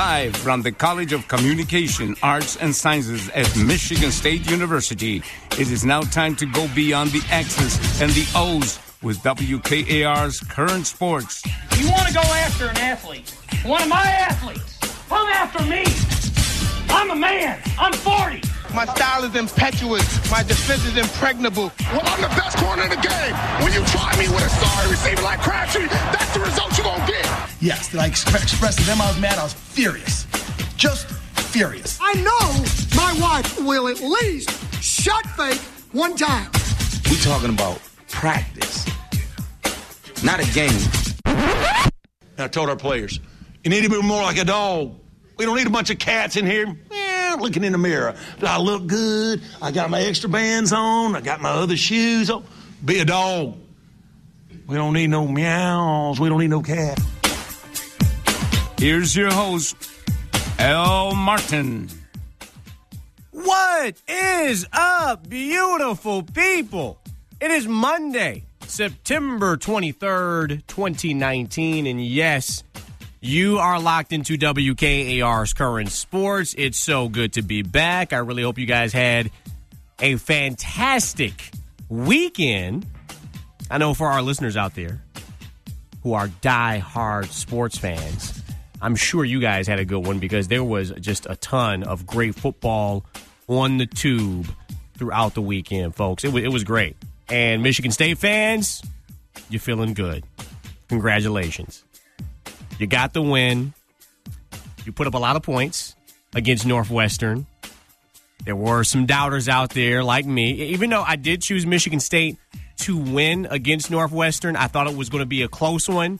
Live from the College of Communication, Arts, and Sciences at Michigan State University, it is now time to go beyond the X's and the O's with WKAR's Current Sports. You want to go after an athlete, one of my athletes, come after me. I'm a man. I'm 40. My style is impetuous. My defense is impregnable. Well, I'm the best corner in the game. When you try me with a sorry receiver like Crabtree, that's the result you're going to get. Yes, did I express to them I was mad? I was furious. Just furious. I know my wife will at least shot fake one time. We talking about practice, not a game. And I told our players, you need to be more like a dog. We don't need a bunch of cats in here looking in the mirror. Do I look good? I got my extra bands on. I got my other shoes on. Be a dog. We don't need no meows. We don't need no cat. Here's your host, Al Martin. What is up, beautiful people? It is Monday, September 23rd, 2019, and yes, you are locked into WKAR's Current Sports. It's so good to be back. I really hope you guys had a fantastic weekend. I know for our listeners out there who are die-hard sports fans, I'm sure you guys had a good one because there was just a ton of great football on the tube throughout the weekend, folks. It was great. And Michigan State fans, you're feeling good. Congratulations. You got the win. You put up a lot of points against Northwestern. There were some doubters out there like me. Even though I did choose Michigan State to win against Northwestern, I thought it was going to be a close one.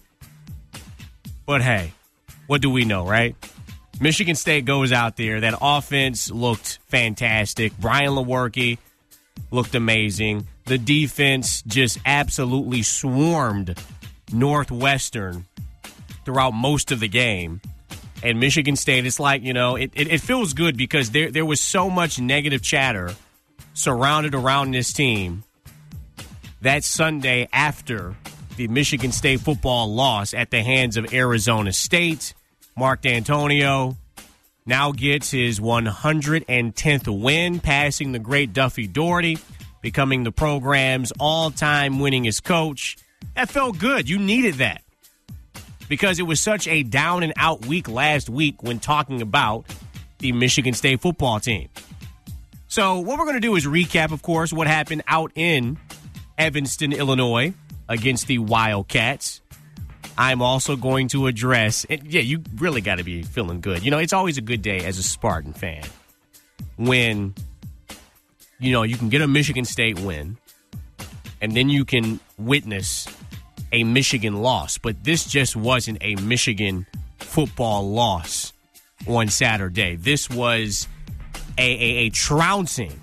But hey, what do we know, right? Michigan State goes out there. That offense looked fantastic. Brian Lewerke looked amazing. The defense just absolutely swarmed Northwestern throughout most of the game. And Michigan State, it's like, you know, it feels good because there was so much negative chatter surrounded around this team that Sunday after the Michigan State football loss at the hands of Arizona State. Mark D'Antonio now gets his 110th win, passing the great Duffy Daugherty, becoming the program's all-time winningest coach. That felt good. You needed that because it was such a down-and-out week last week when talking about the Michigan State football team. So what we're going to do is recap, of course, what happened out in Evanston, Illinois, against the Wildcats. I'm also going to address, and yeah, you really got to be feeling good. You know, it's always a good day as a Spartan fan when, you know, you can get a Michigan State win and then you can witness a Michigan loss. But this just wasn't a Michigan football loss on Saturday. This was a trouncing,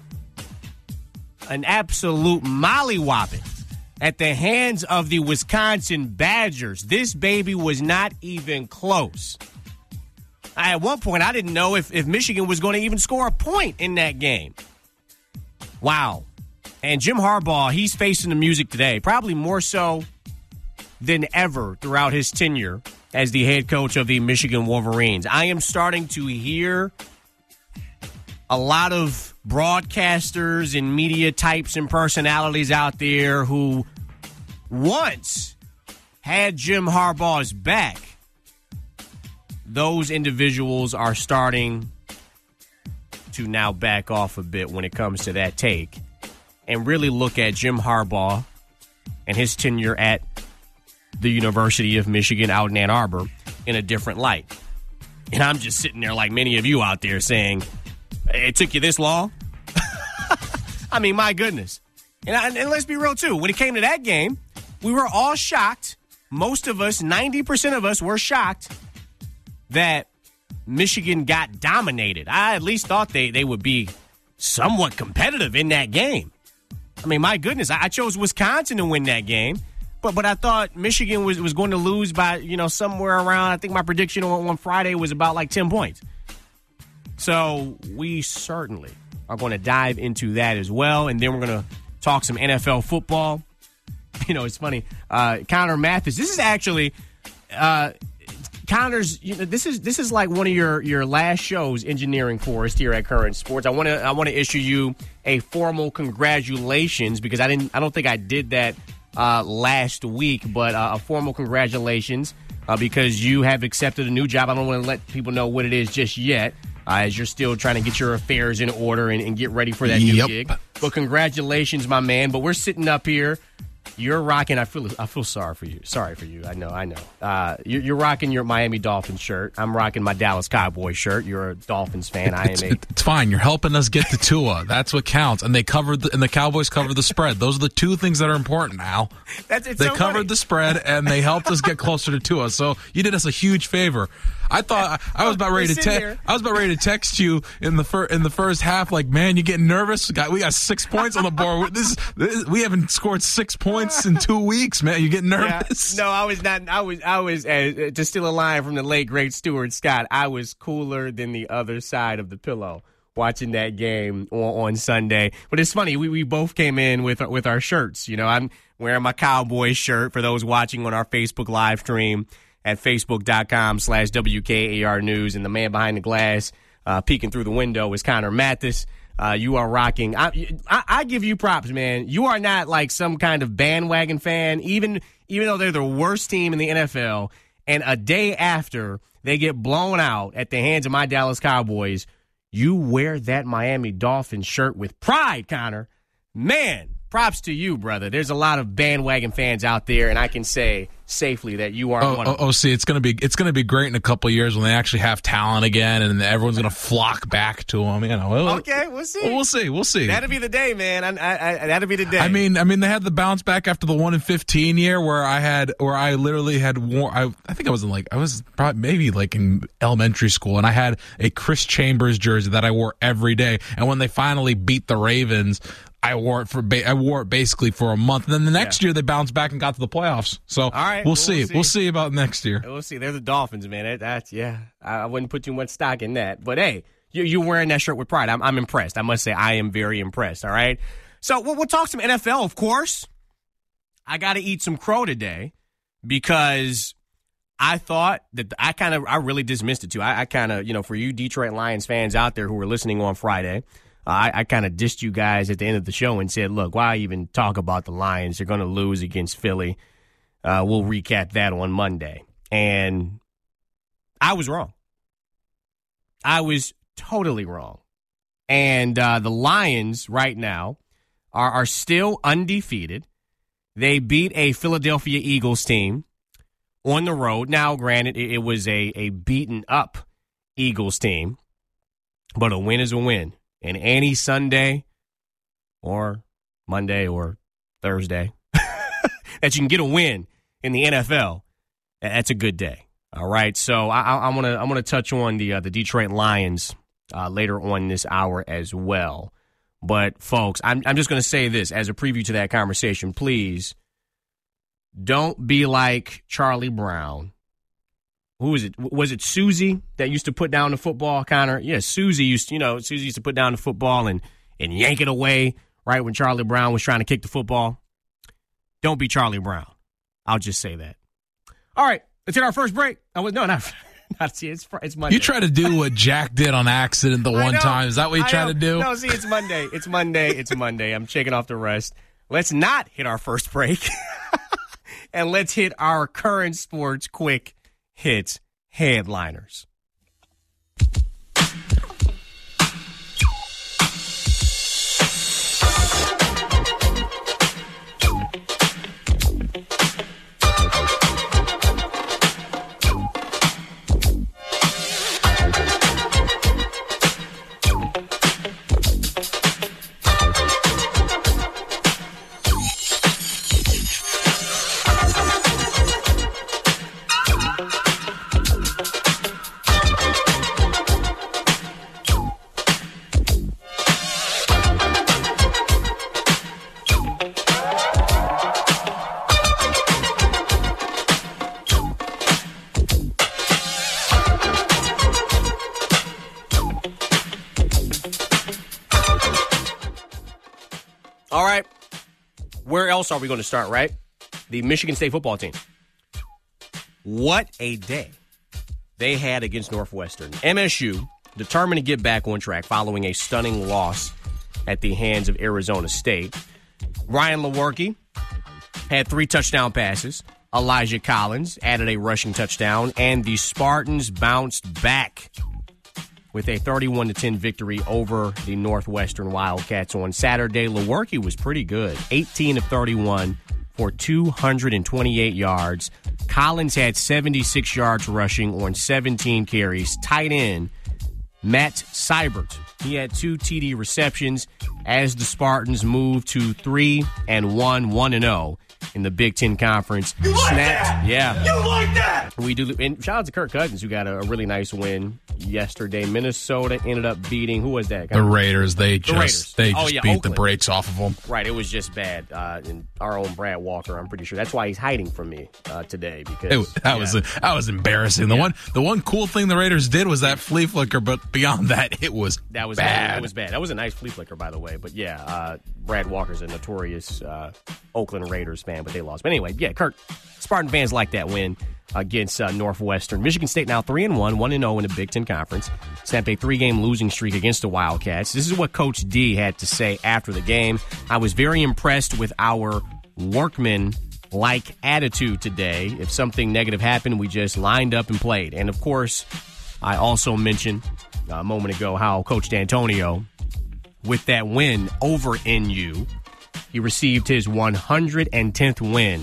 an absolute mollywhopping at the hands of the Wisconsin Badgers. This baby was not even close. At one point, I didn't know if Michigan was going to even score a point in that game. Wow. And Jim Harbaugh, he's facing the music today, probably more so than ever throughout his tenure as the head coach of the Michigan Wolverines. I am starting to hear a lot of broadcasters and media types and personalities out there who once had Jim Harbaugh's back. Those individuals are starting to now back off a bit when it comes to that take and really look at Jim Harbaugh and his tenure at the University of Michigan out in Ann Arbor in a different light. And I'm just sitting there like many of you out there saying, it took you this long? I mean, my goodness. And let's be real, too. When it came to that game, we were all shocked. Most of us, 90% of us, were shocked that Michigan got dominated. I at least thought they would be somewhat competitive in that game. I mean, my goodness, I chose Wisconsin to win that game. But I thought Michigan was going to lose by, you know, somewhere around, I think my prediction on Friday was about like 10 points. So we certainly are going to dive into that as well. And then we're going to talk some NFL football. You know, it's funny. Connor Mathis, this is actually kind Connors, this is like one of your last shows engineering for us here at Current Sports. I want to issue you a formal congratulations because I don't think I did that last week, but a formal congratulations because you have accepted a new job. I don't want to let people know what it is just yet, as you're still trying to get your affairs in order and get ready for that new gig. But congratulations, my man. But we're sitting up here. You're rocking. I feel sorry for you. Sorry for you. I know. You're rocking your Miami Dolphins shirt. I'm rocking my Dallas Cowboys shirt. You're a Dolphins fan. It's fine. You're helping us get to Tua. That's what counts. And they and the Cowboys covered the spread. Those are the two things that are important, Al. They covered the spread and they helped us get closer to Tua. So you did us a huge favor. I thought I was about ready to text you in the first half. Like, man, you getting nervous? We got 6 points on the board. We haven't scored 6 points in 2 weeks, man. You getting nervous? Yeah. No, I was not. I was to steal a line from the late great Stuart Scott. I was cooler than the other side of the pillow watching that game on Sunday. But it's funny. We both came in with our shirts. I'm wearing my Cowboys shirt for those watching on our Facebook live stream at facebook.com/WKAR News. And the man behind the glass peeking through the window is Connor Mathis. You are rocking. I give you props, man. You are not like some kind of bandwagon fan, even though they're the worst team in the NFL. And a day after they get blown out at the hands of my Dallas Cowboys, you wear that Miami Dolphins shirt with pride, Connor. Man, props to you, brother. There's a lot of bandwagon fans out there, and I can say safely that you aren't one of them. See, it's gonna be great in a couple of years when they actually have talent again, and everyone's gonna flock back to them. Okay, we'll see. We'll see. That'll be the day, man. That'll be the day. I mean, they had the bounce back after the 1-15 year where I literally had worn. I think I was probably maybe like in elementary school, and I had a Chris Chambers jersey that I wore every day. And when they finally beat the Ravens, I wore it basically for a month, and then the next year they bounced back and got to the playoffs. So all right, we'll see. We'll see about next year. We'll see. They're the Dolphins, man. I wouldn't put too much stock in that. But hey, you're wearing that shirt with pride. I'm impressed. I must say, I am very impressed. All right. So we'll talk some NFL, of course. I got to eat some crow today because I thought that I really dismissed it too. I kind of, for you Detroit Lions fans out there who were listening on Friday. I kind of dissed you guys at the end of the show and said, look, why even talk about the Lions? They're going to lose against Philly. We'll recap that on Monday. And I was wrong. I was totally wrong. And the Lions right now are still undefeated. They beat a Philadelphia Eagles team on the road. Now, granted, it was a beaten-up Eagles team, but a win is a win. And any Sunday or Monday or Thursday that you can get a win in the NFL, that's a good day. All right, so I'm gonna touch on the Detroit Lions later on this hour as well. But folks, I'm just gonna say this as a preview to that conversation. Please don't be like Charlie Brown. Who is it? Was it Susie that used to put down the football, Connor? Yeah, Susie used to put down the football and yank it away right when Charlie Brown was trying to kick the football. Don't be Charlie Brown. I'll just say that. All right, let's hit our first break. It's Monday. You try to do what Jack did on accident the one time. Is that what you try to do? No, see, it's Monday. It's Monday. I'm shaking off the rust. Let's not hit our first break. And let's hit our current sports quick hits headliners. All right. Where else are we going to start, right? The Michigan State football team. What a day. they had against Northwestern. MSU determined to get back on track following a stunning loss at the hands of Arizona State. Ryan Lewerke had 3 touchdown passes. Elijah Collins added a rushing touchdown, and the Spartans bounced back with a 31-10 victory over the Northwestern Wildcats on Saturday. Lewerke was pretty good, 18 of 31 for 228 yards. Collins had 76 yards rushing on 17 carries. Tight end Matt Seibert, he had 2 TD receptions as the Spartans moved to 3-1, 1-0 in the Big Ten Conference. You like that? Yeah. You like that? We do. And shout out to Kirk Cousins, who got a really nice win yesterday. Minnesota ended up beating, who was that? The Raiders. They just beat Oakland. the brakes off of them. Right. It was just bad. And our own Brad Walker, I'm pretty sure. That's why he's hiding from me today. Because that was embarrassing. The one cool thing the Raiders did was that flea flicker, but beyond that, it was bad. It was bad. That was a nice flea flicker, by the way. But yeah, Brad Walker's a notorious Oakland Raiders fan, but they lost. But anyway, yeah, Kirk, Spartan fans like that win against Northwestern. Michigan State now 3-1, 1-0 in the Big Ten Conference. Snapped a 3-game losing streak against the Wildcats. This is what Coach D had to say after the game. I was very impressed with our workman-like attitude today. If something negative happened, we just lined up and played. And, of course, I also mentioned a moment ago how Coach D'Antonio, with that win over NU, he received his 110th win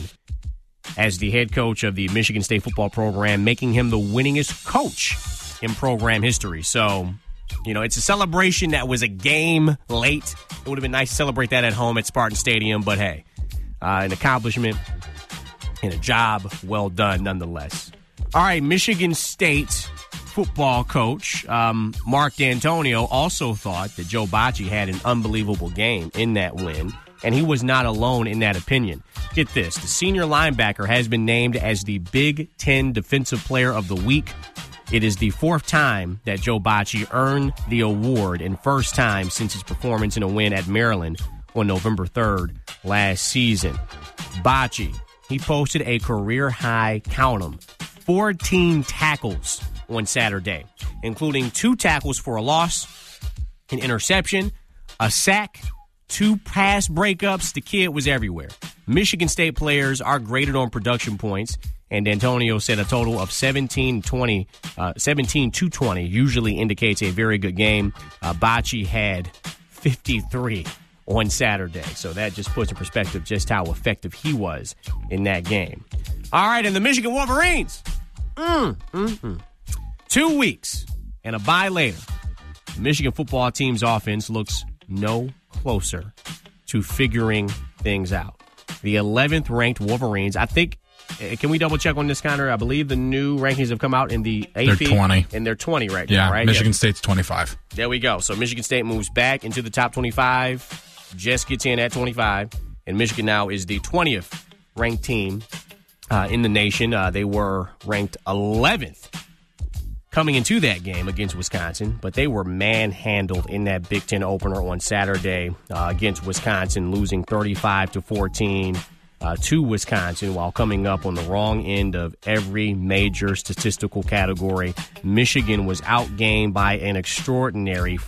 as the head coach of the Michigan State football program, making him the winningest coach in program history. So, it's a celebration that was a game late. It would have been nice to celebrate that at home at Spartan Stadium, but hey, an accomplishment and a job well done nonetheless. All right, Michigan State football coach Mark D'Antonio also thought that Joe Bachie had an unbelievable game in that win, and he was not alone in that opinion. Get this, the senior linebacker has been named as the Big Ten Defensive Player of the Week. It is the 4th time that Joe Bachie earned the award and first time since his performance in a win at Maryland on November 3rd last season. Bachie, he posted a career-high, count 'em, 14 tackles on Saturday, including 2 tackles for a loss, an interception, a sack, 2 pass breakups. The kid was everywhere. Michigan State players are graded on production points, and D'Antonio said a total of 17 to 20 usually indicates a very good game. Bachie had 53 on Saturday, so that just puts in perspective just how effective he was in that game. All right, and the Michigan Wolverines, 2 weeks and a bye later, the Michigan football team's offense looks no closer to figuring things out. The 11th ranked Wolverines, I think, can we double check on this, Connor? I believe the new rankings have come out in the AP. They're 20. And they're 20 right now, right? Michigan State's 25. There we go. So Michigan State moves back into the top 25, just gets in at 25, and Michigan now is the 20th ranked team in the nation. They were ranked 11th coming into that game against Wisconsin, but they were manhandled in that Big Ten opener on Saturday against Wisconsin, losing 35-14 to Wisconsin while coming up on the wrong end of every major statistical category. Michigan was outgained by an extraordinary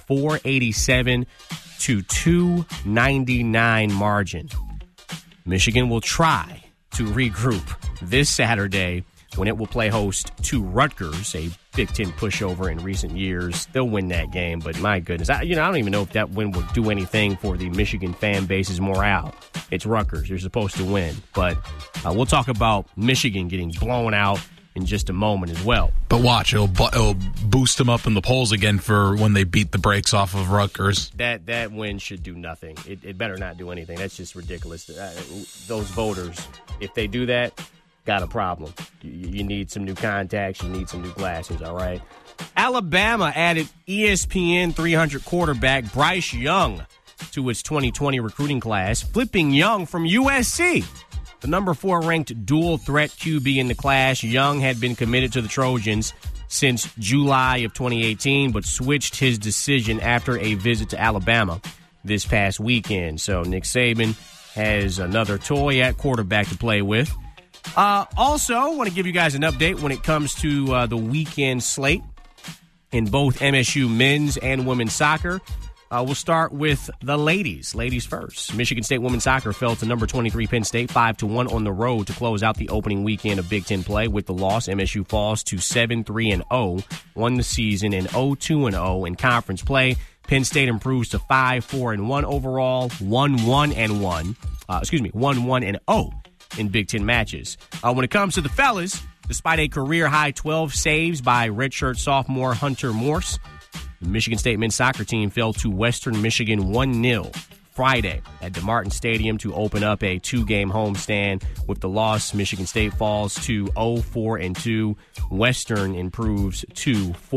487-299 margin. Michigan will try to regroup this Saturday when it will play host to Rutgers, a Big Ten pushover in recent years. They'll win that game, but my goodness, I don't even know if that win will do anything for the Michigan fan base's morale. It's Rutgers. You're supposed to win. But we'll talk about Michigan getting blown out in just a moment as well. But watch, it'll boost them up in the polls again for when they beat the brakes off of Rutgers. That win should do nothing. It better not do anything. That's just ridiculous. Those voters, if they do that, got a problem. You need some new contacts. You need some new glasses, all right? Alabama added ESPN 300 quarterback Bryce Young to its 2020 recruiting class, flipping Young from USC. The number 4 ranked dual threat QB in the class, Young had been committed to the Trojans since July of 2018, but switched his decision after a visit to Alabama this past weekend. So Nick Saban has another toy at quarterback to play with. Also, want to give you guys an update when it comes to the weekend slate in both MSU men's and women's soccer. We'll start with the ladies. Ladies first. Michigan State women's soccer fell to number 23 Penn State 5-1 on the road to close out the opening weekend of Big Ten play. With the loss, MSU falls to 7-3-0, won the season, and 0-2-0 in conference play. Penn State improves to 5-4-1 overall, 1-1-0 in Big Ten matches. When it comes to the fellas, despite a career-high 12 saves by redshirt sophomore Hunter Morse, the Michigan State men's soccer team fell to Western Michigan 1-0 Friday at DeMartin Stadium to open up a 2-game homestand. With the loss, Michigan State falls to 0-4-2. Western improves to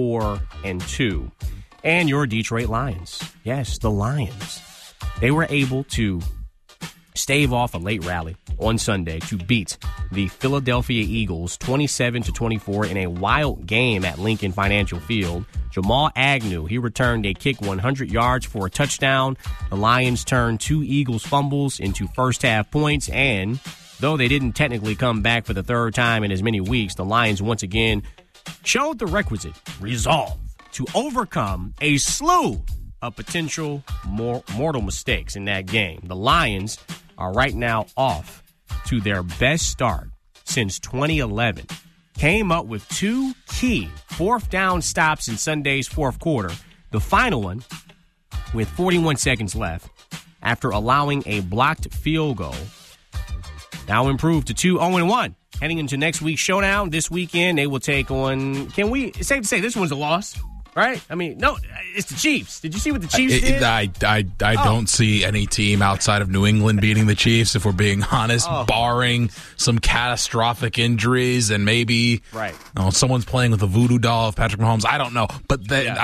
4-2. And your Detroit Lions. Yes, the Lions. They were able to stave off a late rally on Sunday to beat the Philadelphia Eagles 27-24 in a wild game at Lincoln Financial Field. Jamal Agnew, he returned a kick 100 yards for a touchdown. The Lions turned 2 Eagles fumbles into first-half points, and though they didn't technically come back for the third time in as many weeks, the Lions once again showed the requisite resolve to overcome a slew of potential mortal mistakes in that game. The Lions are right now off to their best start since 2011. Came up with 2 key fourth-down stops in Sunday's fourth quarter. The final one, with 41 seconds left, after allowing a blocked field goal, now improved to 2-0-1. Heading into next week's showdown, this weekend, they will take on, it's safe to say this one's a loss, right? I mean, no, it's the Chiefs. Did you see what the Chiefs did? I don't see any team outside of New England beating the Chiefs, if we're being honest, barring some catastrophic injuries and maybe someone's playing with a voodoo doll of Patrick Mahomes. I don't know. But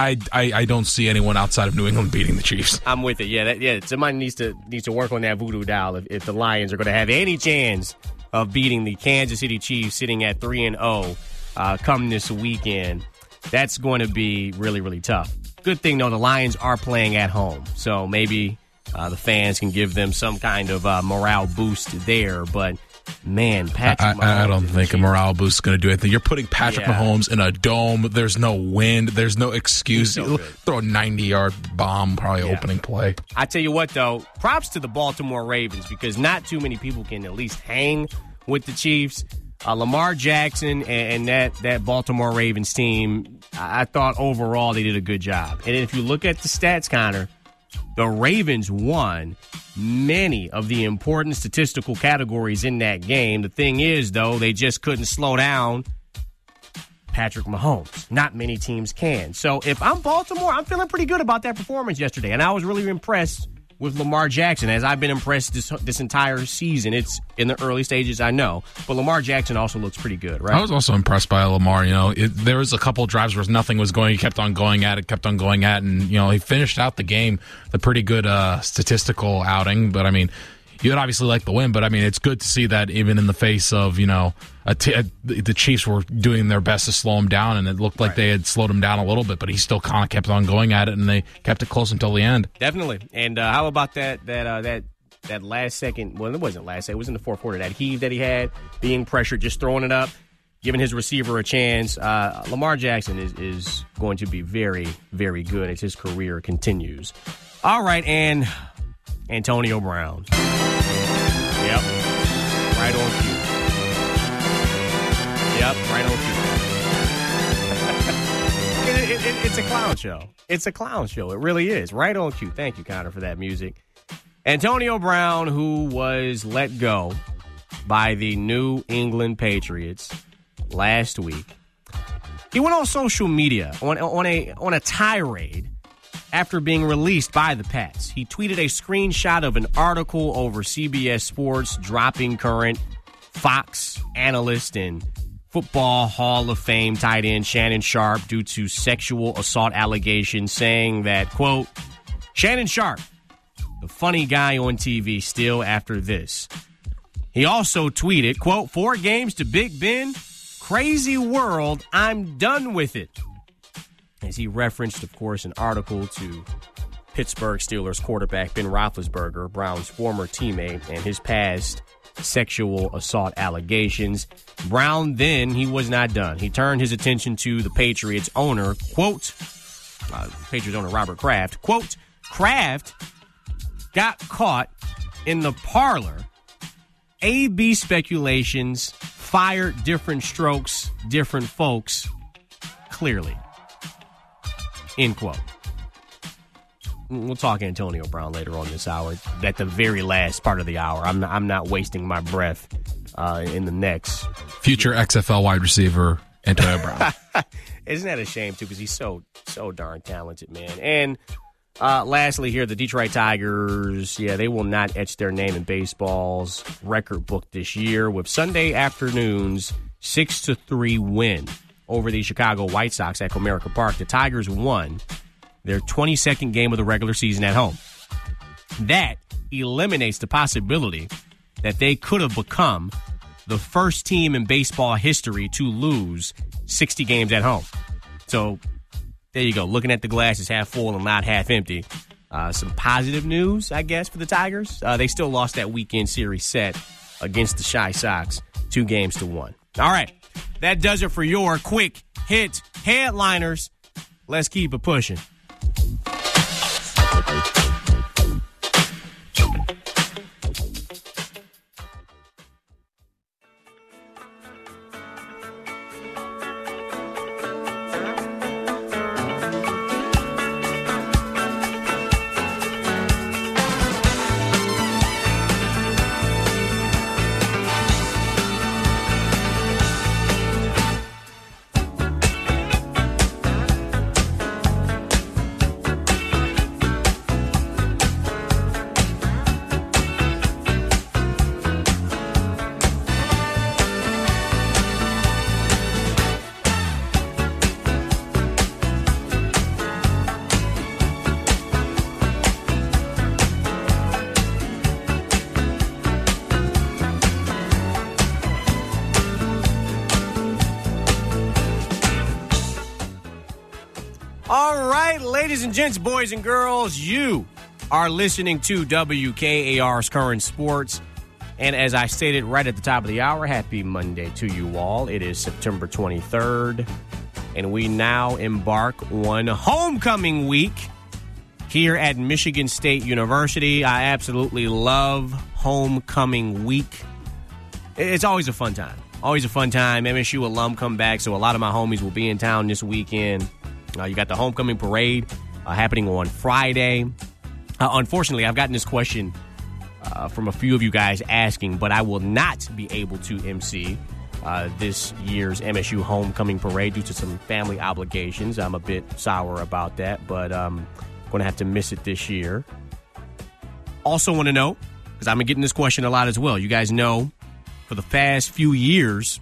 I don't see anyone outside of New England beating the Chiefs. I'm with it. Somebody needs to work on that voodoo doll if the Lions are going to have any chance of beating the Kansas City Chiefs sitting at 3-0 come this weekend. That's going to be really, really tough. Good thing, though, the Lions are playing at home, so maybe the fans can give them some kind of morale boost there. But, man, Patrick Mahomes... I don't think a morale boost is going to do anything. You're putting Patrick Mahomes in a dome. There's no wind. There's no excuse. So throw a 90-yard bomb, probably opening play. I tell you what, though, props to the Baltimore Ravens, because not too many people can at least hang with the Chiefs. Lamar Jackson and that Baltimore Ravens team, I thought overall they did a good job. And if you look at the stats, Connor, the Ravens won many of the important statistical categories in that game. The thing is, though, they just couldn't slow down Patrick Mahomes. Not many teams can. So if I'm Baltimore, I'm feeling pretty good about that performance yesterday. And I was really impressed with Lamar Jackson, as I've been impressed this entire season. It's in the early stages, I know, but Lamar Jackson also looks pretty good, right? I was also impressed by Lamar. There was a couple of drives where nothing was going. He kept on going at it, and he finished out the game with a pretty good statistical outing. But I mean, you'd obviously like the win, but I mean, it's good to see that even in the face of the Chiefs were doing their best to slow him down, and it looked like they had slowed him down a little bit, but he still kind of kept on going at it, and they kept it close until the end. Definitely. And how about that last second? Well, it wasn't last second. It was in the fourth quarter. That heave that he had, being pressured, just throwing it up, giving his receiver a chance. Lamar Jackson is going to be very, very good as his career continues. All right, and Antonio Brown. Yep. Right on cue. Yep, right on cue. It's a clown show. It's a clown show. It really is. Right on cue. Thank you, Connor, for that music. Antonio Brown, who was let go by the New England Patriots last week, he went on social media on a tirade after being released by the Pats. He tweeted a screenshot of an article over CBS Sports dropping current Fox analyst and Football Hall of Fame tight end Shannon Sharpe due to sexual assault allegations, saying that, quote, Shannon Sharpe, the funny guy on TV still after this. He also tweeted, quote, 4 games to Big Ben, crazy world, I'm done with it. As he referenced, of course, an article to Pittsburgh Steelers quarterback Ben Roethlisberger, Brown's former teammate, and his past sexual assault allegations. Brown then, he was not done. He turned his attention to the Patriots owner, quote, Patriots owner Robert Kraft, quote, Kraft got caught in the parlor. AB speculations fired different strokes, different folks, clearly. End quote. We'll talk Antonio Brown later on this hour, at the very last part of the hour. I'm not wasting my breath in the next. Future XFL wide receiver, Antonio Brown. Isn't that a shame, too, because he's so darn talented, man. And lastly here, the Detroit Tigers, they will not etch their name in baseball's record book this year with Sunday afternoon's 6-3 win over the Chicago White Sox at Comerica Park. The Tigers won their 22nd game of the regular season at home. That eliminates the possibility that they could have become the first team in baseball history to lose 60 games at home. So there you go. Looking at the glass is half full and not half empty. Some positive news, I guess, for the Tigers. They still lost that weekend series set against the Chi Sox 2-1. All right. That does it for your quick hit headliners. Let's keep it pushing. All right, ladies and gents, boys and girls, you are listening to WKAR's Current Sports. And as I stated right at the top of the hour, happy Monday to you all. It is September 23rd, and we now embark on homecoming week here at Michigan State University. I absolutely love homecoming week. It's always a fun time. Always a fun time. MSU alum come back, so a lot of my homies will be in town this weekend. You got the homecoming parade happening on Friday. Unfortunately, I've gotten this question from a few of you guys asking, but I will not be able to MC this year's MSU homecoming parade due to some family obligations. I'm a bit sour about that, but I'm going to have to miss it this year. Also want to know, because I've been getting this question a lot as well. You guys know, for the past few years,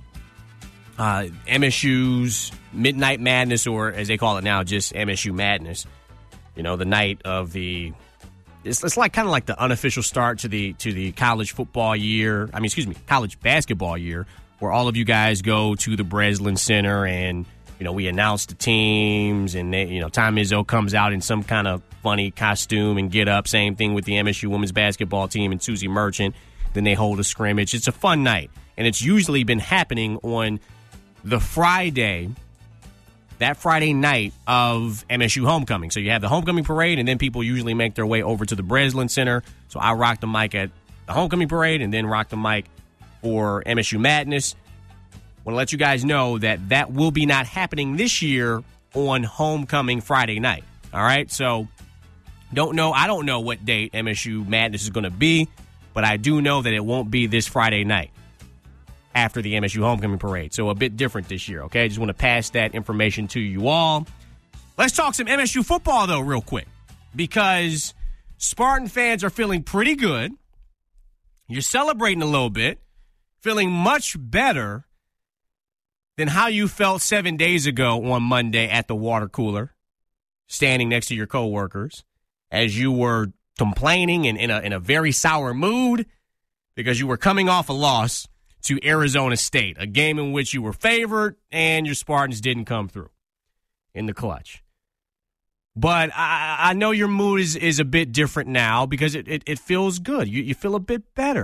MSU's Midnight Madness, or as they call it now, just MSU Madness. You know, the night of the it's like kind of like the unofficial start to the college football year. I mean, college basketball year, where all of you guys go to the Breslin Center and we announce the teams, and Tom Izzo comes out in some kind of funny costume and get up. Same thing with the MSU women's basketball team and Susie Merchant. Then they hold a scrimmage. It's a fun night, and it's usually been happening on the Friday. That Friday night of MSU homecoming. So you have the homecoming parade, and then people usually make their way over to the Breslin Center. So I rock the mic at the homecoming parade and then rock the mic for MSU Madness. Want to let you guys know that will be not happening this year on homecoming Friday night. All right? So I don't know what date MSU Madness is going to be, but I do know that it won't be this Friday night after the MSU homecoming parade. So a bit different this year, okay? I just want to pass that information to you all. Let's talk some MSU football, though, real quick, because Spartan fans are feeling pretty good. You're celebrating a little bit, feeling much better than how you felt 7 days ago on Monday at the water cooler, standing next to your coworkers, as you were complaining and in a very sour mood because you were coming off a loss to Arizona State, a game in which you were favored and your Spartans didn't come through in the clutch. But I know your mood is a bit different now because it feels good. You feel a bit better.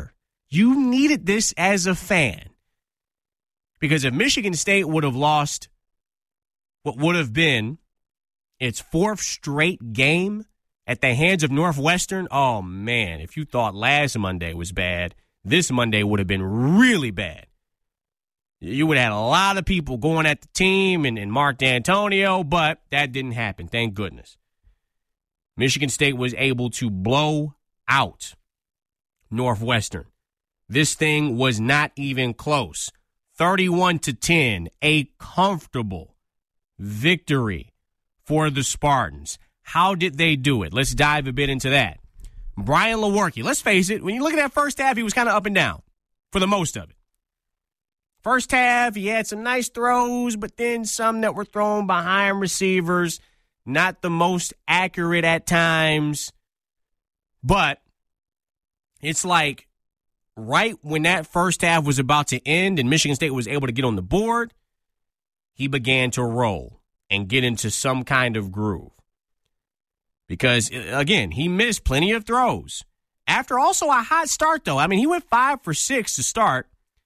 You needed this as a fan. Because if Michigan State would have lost what would have been its fourth straight game at the hands of Northwestern, oh, man, if you thought last Monday was bad, this Monday would have been really bad. You would have had a lot of people going at the team and Mark D'Antonio, but that didn't happen, thank goodness. Michigan State was able to blow out Northwestern. This thing was not even close. 31-10, a comfortable victory for the Spartans. How did they do it? Let's dive a bit into that. Brian Lewerke, let's face it, when you look at that first half, he was kind of up and down for the most of it. First half, he had some nice throws, but then some that were thrown behind receivers, not the most accurate at times. But it's like right when that first half was about to end and Michigan State was able to get on the board, he began to roll and get into some kind of groove. Because, again, he missed plenty of throws. After also a hot start, though. I mean, he went 5 for 6 to start.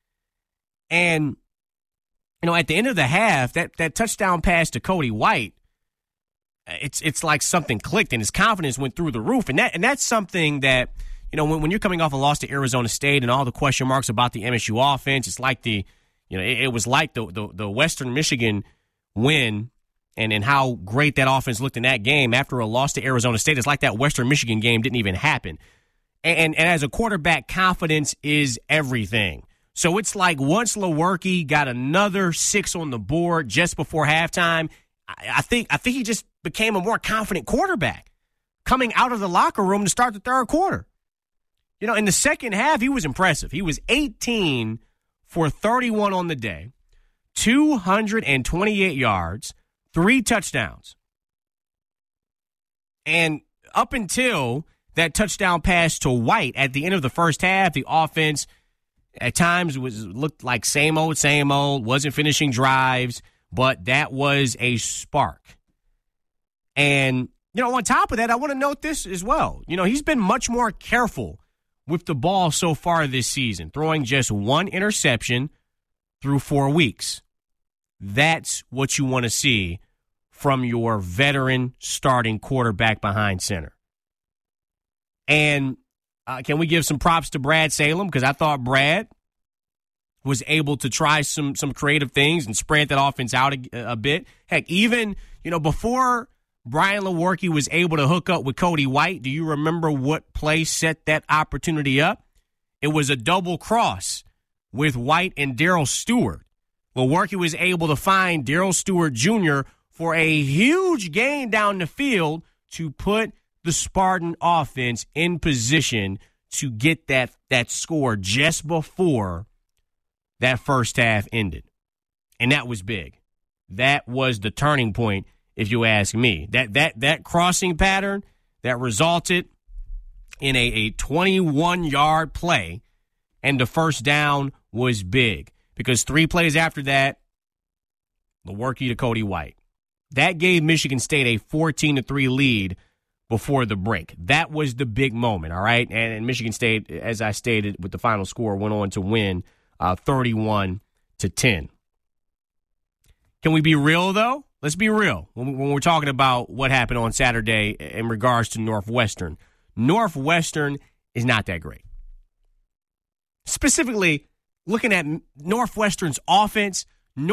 And, you know, at the end of the half, that touchdown pass to Cody White, it's like something clicked and his confidence went through the roof. And that's something that, you know, when you're coming off a loss to Arizona State and all the question marks about the MSU offense, it's like it was like the Western Michigan win and how great that offense looked in that game after a loss to Arizona State. It's like that Western Michigan game didn't even happen. And as a quarterback, confidence is everything. So it's like once Lewerke got another 6 on the board just before halftime, I think he just became a more confident quarterback coming out of the locker room to start the third quarter. You know, in the second half, he was impressive. He was 18 for 31 on the day, 228 yards, 3 touchdowns. And up until that touchdown pass to White at the end of the first half, the offense at times looked like same old, wasn't finishing drives, but that was a spark. And, you know, on top of that, I want to note this as well. You know, he's been much more careful with the ball so far this season, throwing just 1 interception through 4 weeks. That's what you want to see from your veteran starting quarterback behind center. And can we give some props to Brad Salem? Because I thought Brad was able to try some creative things and spread that offense out a bit. Heck, even, you know, before Brian Lewerke was able to hook up with Cody White, do you remember what play set that opportunity up? It was a double cross with White and Darrell Stewart. Lewerke was able to find Darrell Stewart Jr. for a huge gain down the field to put the Spartan offense in position to get that score just before that first half ended. And that was big. That was the turning point, if you ask me. That crossing pattern that resulted in a 21-yard play, and the first down was big. Because 3 plays after that, Lewerke to Cody White. That gave Michigan State a 14-3 lead before the break. That was the big moment, all right? And Michigan State, as I stated with the final score, went on to win 31-10. Can we be real, though? Let's be real when we're talking about what happened on Saturday in regards to Northwestern. Northwestern is not that great. Specifically, looking at Northwestern's offense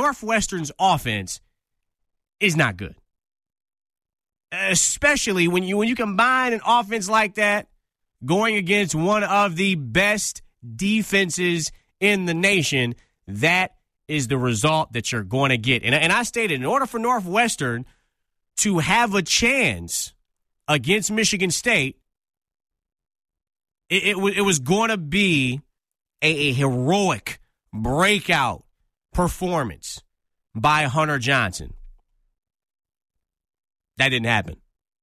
is not good. Especially when you combine an offense like that going against one of the best defenses in the nation, that is the result that you're going to get. And I stated, in order for Northwestern to have a chance against Michigan State, it was going to be a heroic breakout performance by Hunter Johnson. That didn't happen.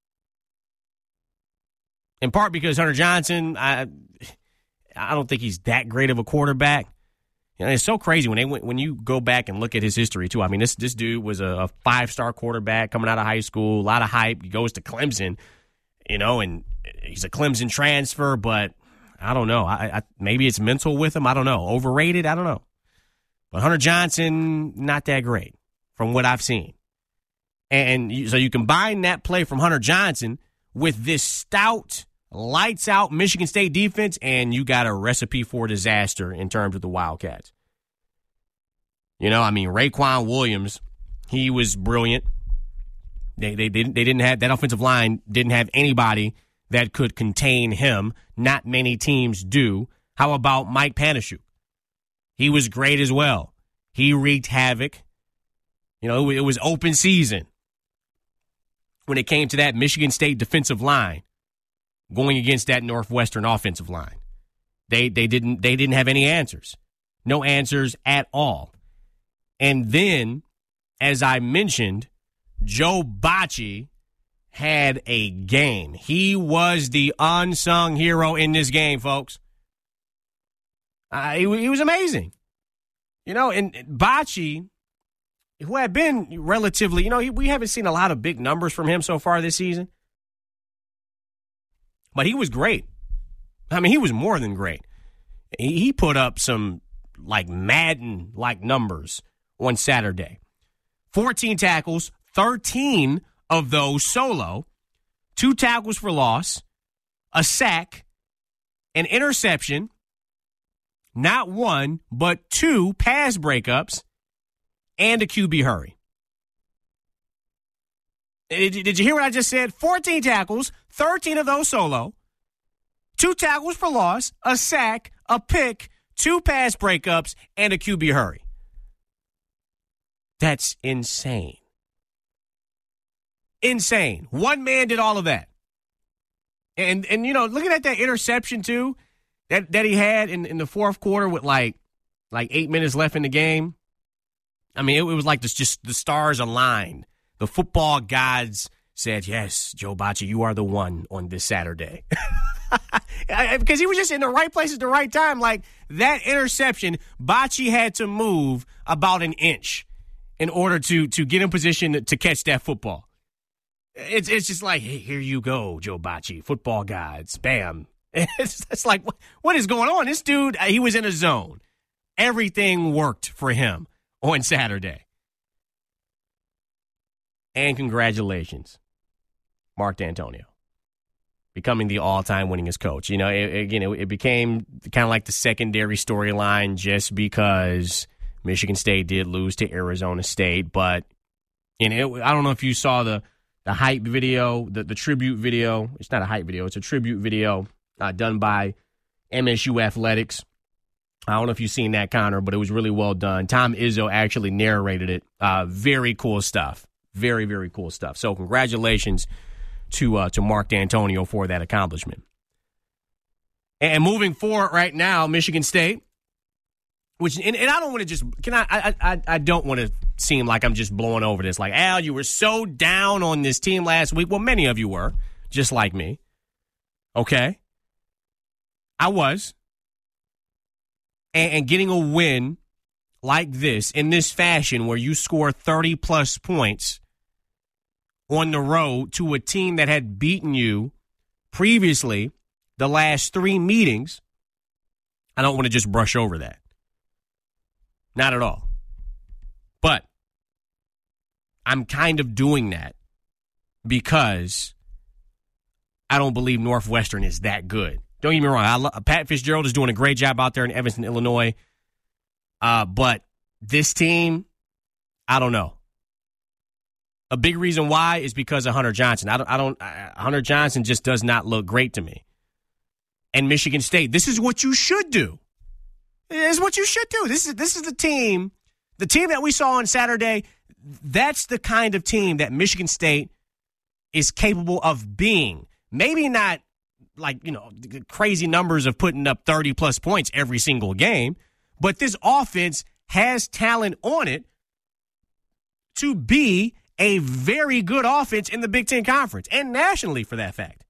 In part because Hunter Johnson, I don't think he's that great of a quarterback. You know, it's so crazy when you go back and look at his history too. I mean, this dude was a 5-star quarterback coming out of high school, a lot of hype. He goes to Clemson, you know, and he's a Clemson transfer, but I don't know. I maybe it's mental with him. I don't know. Overrated? I don't know. But Hunter Johnson, not that great from what I've seen. So you combine that play from Hunter Johnson with this stout, lights-out Michigan State defense, and you got a recipe for disaster in terms of the Wildcats. Raequan Williams, he was brilliant. They didn't have that offensive line, didn't have anybody that could contain him. Not many teams do. How about Mike Panasiuk? He was great as well. He wreaked havoc. It was open season when it came to that Michigan State defensive line going against that Northwestern offensive line. They didn't have any answers. No answers at all. And then, as I mentioned, Joe Bachie had a game. He was the unsung hero in this game, folks. He was amazing. And Bachie, who had been relatively, we haven't seen a lot of big numbers from him so far this season. But he was great. He was more than great. He put up some, Madden-like numbers on Saturday. 14 tackles, 13 of those solo, 2 tackles for loss, a sack, an interception, not 1, but 2 pass breakups, and a QB hurry. Did you hear what I just said? 14 tackles, 13 of those solo, 2 tackles for loss, a sack, a pick, 2 pass breakups, and a QB hurry. That's insane. Insane. One man did all of that. And looking at that interception, too, that he had in the fourth quarter with, like 8 minutes left in the game, it was like just the stars aligned. The football gods said, yes, Joe Bachie, you are the one on this Saturday. Because he was just in the right place at the right time. Like, that interception, Bachie had to move about an inch in order to get in position to catch that football. It's just like, hey, here you go, Joe Bachie, football gods, bam. It's like, what is going on? This dude, he was in a zone. Everything worked for him on Saturday. And congratulations, Mark D'Antonio, becoming the all-time winningest coach. It became kind of like the secondary storyline just because Michigan State did lose to Arizona State. But I don't know if you saw the hype video, the tribute video. It's not a hype video. It's a tribute video done by MSU Athletics. I don't know if you've seen that, Connor, but it was really well done. Tom Izzo actually narrated it. Very cool stuff. Very, very cool stuff. So congratulations to Mark D'Antonio for that accomplishment. And moving forward right now, Michigan State, and I don't want to just, I don't want to seem like I'm just blowing over this. Like, Al, you were so down on this team last week. Well, many of you were, just like me. Okay? I was. And getting a win like this, in this fashion, where you score 30-plus points on the road to a team that had beaten you previously the last 3 meetings, I don't want to just brush over that. Not at all. But I'm kind of doing that because I don't believe Northwestern is that good. Don't get me wrong. Pat Fitzgerald is doing a great job out there in Evanston, Illinois. But this team, I don't know. A big reason why is because of Hunter Johnson. Hunter Johnson just does not look great to me. And Michigan State, this is what you should do. This is what you should do. This is the team that we saw on Saturday. That's the kind of team that Michigan State is capable of being. Maybe not crazy numbers of putting up 30-plus points every single game, but this offense has talent on it to be a very good offense in the Big Ten Conference and nationally, for that fact.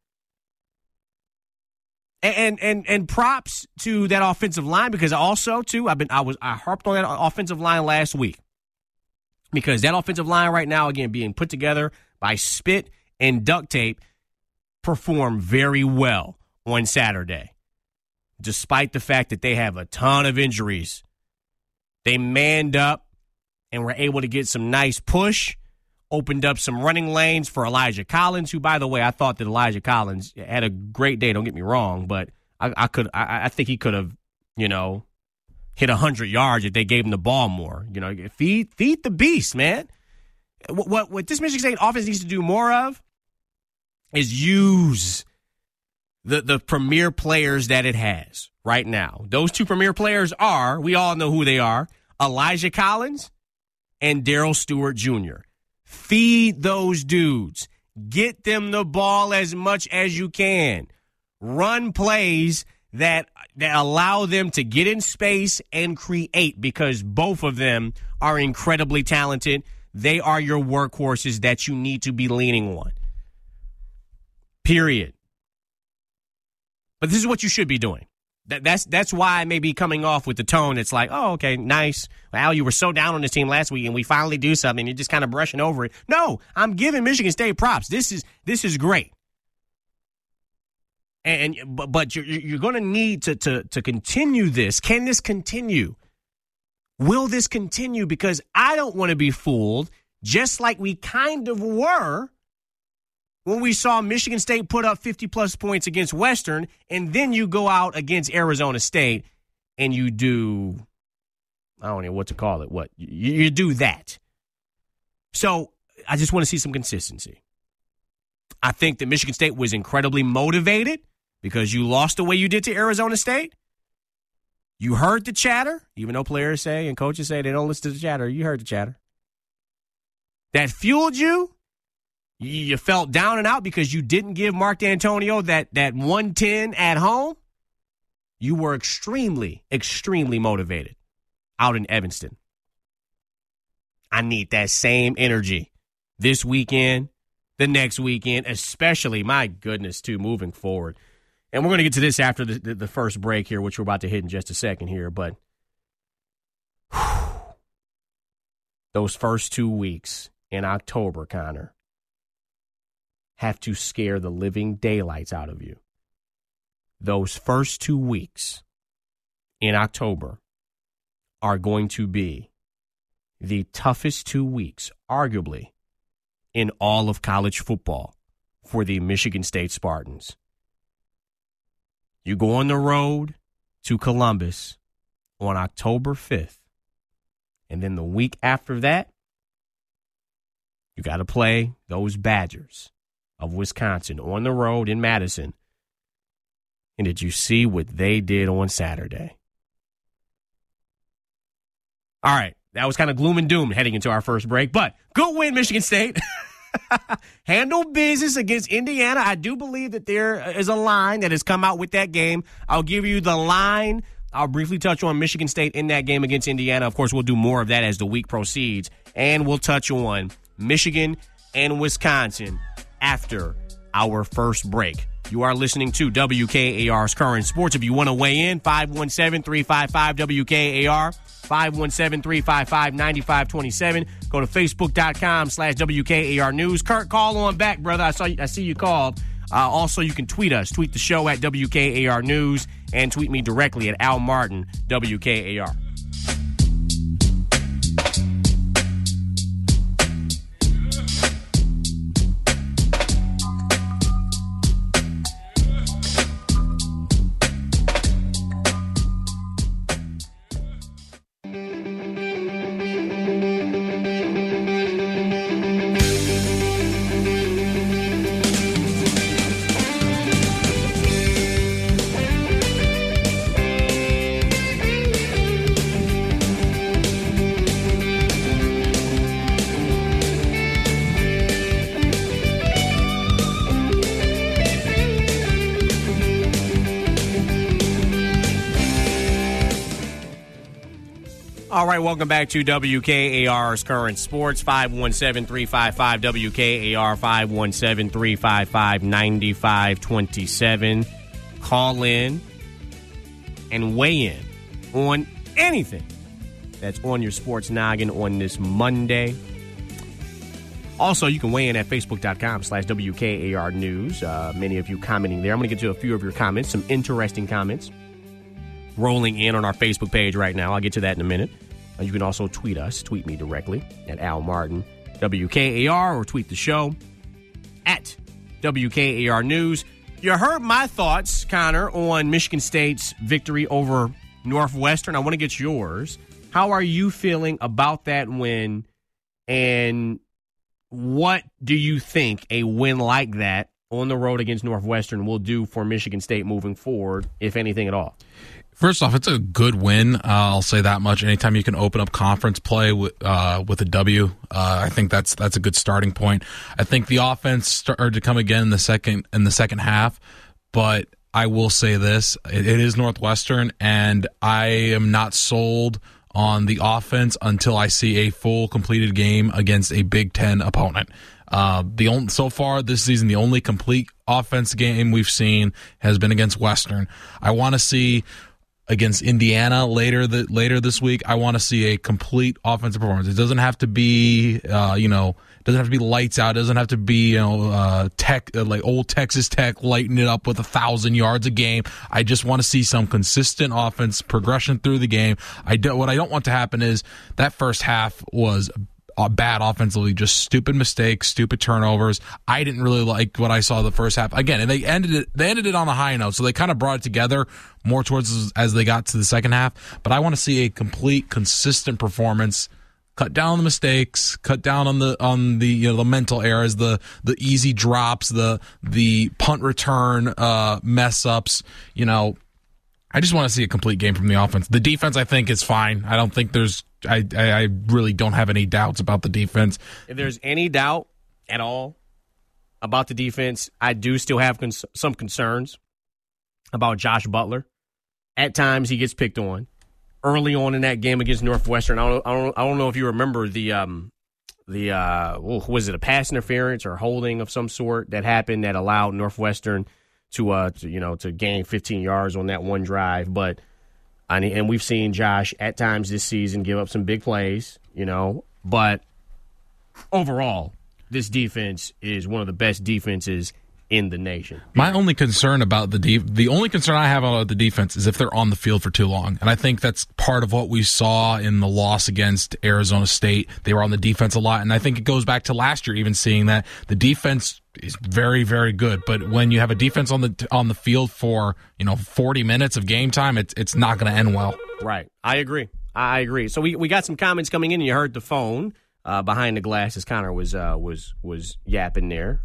And props to that offensive line, because also too I harped on that offensive line last week, because that offensive line right now, again, being put together by spit and duct tape, performed very well on Saturday. despite the fact that they have a ton of injuries. They manned up and were able to get some nice push, opened up some running lanes for Elijah Collins, who, by the way, I thought that Elijah Collins had a great day, don't get me wrong, but I think he could have, hit 100 yards if they gave him the ball more. Feed the beast, man. What this Michigan State offense needs to do more of is use the premier players that it has right now. Those two premier players are, we all know who they are, Elijah Collins and Darrell Stewart Jr. Feed those dudes. Get them the ball as much as you can. Run plays that allow them to get in space and create, because both of them are incredibly talented. They are your workhorses that you need to be leaning on. Period. But this is what you should be doing. That's why I may be coming off with the tone. It's like, oh, okay, nice. Al, you were so down on this team last week, and we finally do something. You're just kind of brushing over it. No, I'm giving Michigan State props. This is great. But you're going to need to continue this. Can this continue? Will this continue? Because I don't want to be fooled, just like we kind of were when we saw Michigan State put up 50-plus points against Western, and then you go out against Arizona State and you do, I don't know what to call it, you do that. So I just want to see some consistency. I think that Michigan State was incredibly motivated because you lost the way you did to Arizona State. You heard the chatter, even though players say and coaches say they don't listen to the chatter. You heard the chatter. That fueled you. You felt down and out because you didn't give Mark D'Antonio that 110 at home. You were extremely, extremely motivated out in Evanston. I need that same energy this weekend, the next weekend, especially, my goodness, too, moving forward. And we're going to get to this after the first break here, which we're about to hit in just a second here. But those first 2 weeks in October, Connor, have to scare the living daylights out of you. Those first 2 weeks in October are going to be the toughest 2 weeks, arguably, in all of college football for the Michigan State Spartans. You go on the road to Columbus on October 5th, and then the week after that, you got to play those Badgers of Wisconsin on the road in Madison. And did you see what they did on Saturday? All right, that was kind of gloom and doom heading into our first break, but good win, Michigan State. Handle business against Indiana. I do believe that there is a line that has come out with that game. I'll give you the line. I'll briefly touch on Michigan State in that game against Indiana. Of course, we'll do more of that as the week proceeds, and we'll touch on Michigan and Wisconsin after our first break. You are listening to WKAR's Current Sports. If you want to weigh in, 517-355-WKAR, 517-355-9527. Go to Facebook.com/WKAR News. Kurt, call on back, brother. I see you called. Also, you can tweet us. Tweet the show at WKAR News and tweet me directly at Al Martin, WKAR. All right, welcome back to WKAR's Current Sports, 517-355-WKAR, 517-355-9527. Call in and weigh in on anything that's on your sports noggin on this Monday. Also, you can weigh in at Facebook.com/WKAR News. Many of you commenting there. I'm going to get to a few of your comments, some interesting comments rolling in on our Facebook page right now. I'll get to that in a minute. You can also tweet us. Tweet me directly at Al Martin, WKAR, or tweet the show at WKAR News. You heard my thoughts, Connor, on Michigan State's victory over Northwestern. I want to get yours. How are you feeling about that win, and what do you think a win like that on the road against Northwestern will do for Michigan State moving forward, if anything at all? First off, it's a good win. I'll say that much. Anytime you can open up conference play with a W, I think that's a good starting point. I think the offense started to come again in the second half, but I will say this: it is Northwestern, and I am not sold on the offense until I see a full completed game against a Big Ten opponent. So far this season, the only complete offense game we've seen has been against Western. I want to see against Indiana later this week. I want to see a complete offensive performance. It doesn't have to be, it doesn't have to be lights out. It doesn't have to be, Tech, like old Texas Tech, lighting it up with 1,000 yards a game. I just want to see some consistent offense progression through the game. What I don't want to happen is that first half was bad offensively, just stupid mistakes, stupid turnovers. I didn't really like what I saw the first half. Again, and they ended it on a high note, so they kind of brought it together more towards as they got to the second half. But I want to see a complete, consistent performance. Cut down on the mistakes, cut down on the mental errors, the easy drops, the punt return mess ups. I just want to see a complete game from the offense. The defense, I think, is fine. I don't think I really don't have any doubts about the defense. If there's any doubt at all about the defense, I do still have some concerns about Josh Butler. At times, he gets picked on. Early on in that game against Northwestern, I don't know if you remember was it a pass interference or holding of some sort that happened that allowed Northwestern to gain 15 yards on that one drive. But and we've seen Josh at times this season give up some big plays, but overall, this defense is one of the best defenses in the nation. My only concern about the only concern I have about the defense is if they're on the field for too long. And I think that's part of what we saw in the loss against Arizona State. They were on the defense a lot, and I think it goes back to last year even seeing that the defense is very, very good. But when you have a defense on the field for 40 minutes of game time, it's not going to end well. Right. I agree. So we got some comments coming in, and you heard the phone behind the glass as Connor was yapping there.